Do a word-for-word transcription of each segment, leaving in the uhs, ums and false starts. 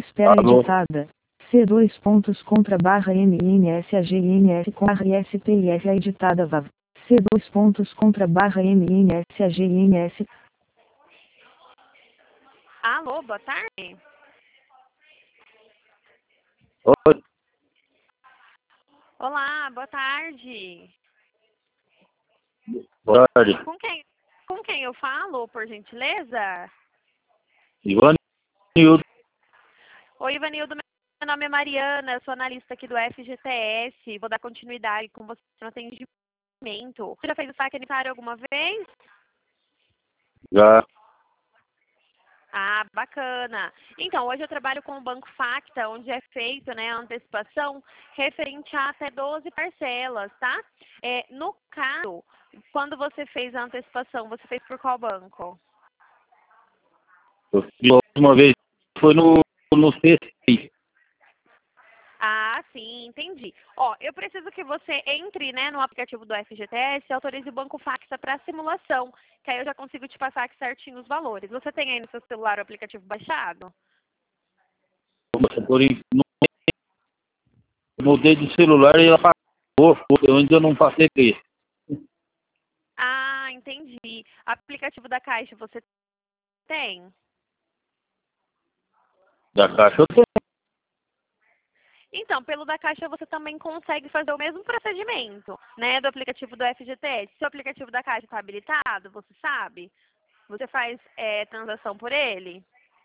espera Alô? editada. C dois pontos contra barra M N S A G N S com barra I S P I F A editada V A V. C dois pontos contra barra M N S A G N S. Alô, boa tarde. Oi, Olá, boa tarde. boa tarde. Com quem, com quem eu falo, por gentileza? Ivanildo. Oi, Ivanildo, meu nome é Mariana, eu sou analista aqui do F G T S. Vou dar continuidade com você no atendimento. Você já fez o saque aniversário alguma vez? Já. Ah, bacana. Então, hoje eu trabalho com o Banco Facta, onde é feito, né, a antecipação referente a até doze parcelas, tá? É, no caso, quando você fez a antecipação, você fez por qual banco? Eu fiz a última vez foi no, no C seis. Ah, sim, entendi. Ó, eu preciso que você entre, né, no aplicativo do F G T S e autorize o Banco Facta para simulação, que aí eu já consigo te passar aqui certinho os valores. Você tem aí no seu celular o aplicativo baixado? Porém, não mudei de celular e ela pagou. Eu ainda não passei preço. Ah, entendi. Aplicativo da Caixa você tem? Da caixa eu tenho. Então, pelo da Caixa você também consegue fazer o mesmo procedimento, né, do aplicativo do F G T S. Se o aplicativo da Caixa está habilitado, você sabe? Você faz é, transação por ele?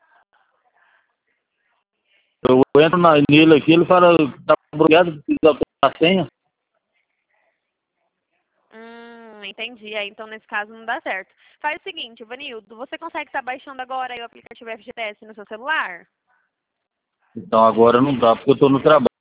Eu entro na, nele aqui, ele fala, tá bloqueado, precisa a senha. Hum, entendi. Aí, então, nesse caso, não dá certo. Faz o seguinte, Vanildo, você consegue estar baixando agora aí o aplicativo F G T S no seu celular? Então agora não dá, porque eu tô no trabalho.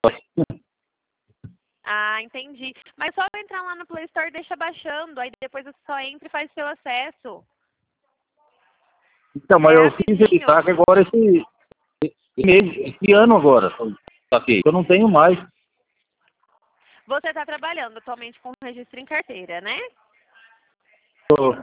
Ah, entendi. Mas só entrar lá no Play Store e deixa baixando, aí depois você só entra e faz seu acesso. Então, mas É eu fiz esse rapidinho. saque agora esse, esse mês, esse ano agora. Saquei. Eu não tenho mais. Você está trabalhando atualmente com registro em carteira, né? Tô-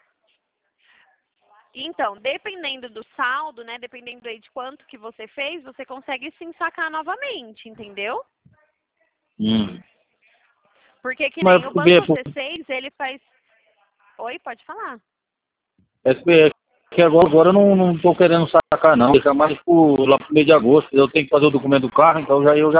Então, dependendo do saldo, né, dependendo aí de quanto que você fez, você consegue sim sacar novamente, entendeu? Hum. Porque que Mas nem o por quê? Banco C seis, ele faz... Oi, pode falar. É que que agora, agora eu não, não tô querendo sacar não, deixa mais pro, lá pro mês de agosto. Eu tenho que fazer o documento do carro, então já eu já.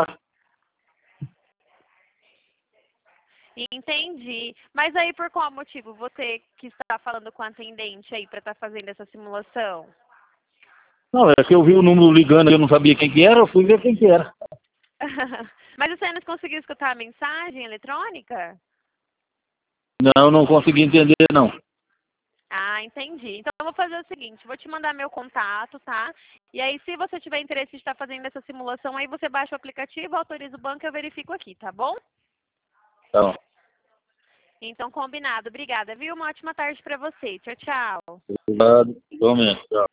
Entendi. Mas aí por qual motivo você que está falando com a atendente aí para estar fazendo essa simulação? Não, é que eu vi o número ligando, eu não sabia quem que era, eu fui ver quem que era. Mas você não conseguiu escutar a mensagem eletrônica? Não, não consegui entender não. Ah, entendi. Então eu vou fazer o seguinte, vou te mandar meu contato, tá? E aí se você tiver interesse em estar fazendo essa simulação, aí você baixa o aplicativo, autoriza o banco e eu verifico aqui, tá bom? Tá. Então combinado. Obrigada, viu? Uma ótima tarde para você. Tchau, tchau. Obrigado, igualmente, tchau.